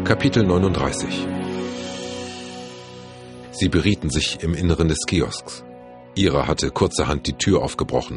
Kapitel 39. Sie berieten sich im Inneren des Kiosks. Ira hatte kurzerhand die Tür aufgebrochen